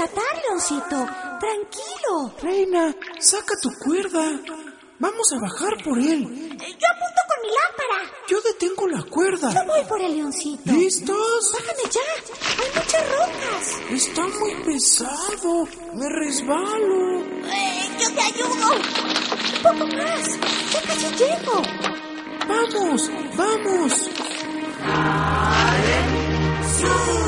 rescatar, Leoncito. Tranquilo. Reina, saca tu cuerda. Vamos a bajar por él. Yo apunto con mi lámpara. Yo detengo la cuerda. Yo voy por el Leoncito. ¿Listos? Bájame ya. Hay muchas rocas. Está muy pesado. Me resbalo. Yo te ayudo. Un poco más. Ya casi llego. ¡Vamos! ¡Vamos! ¡Sube!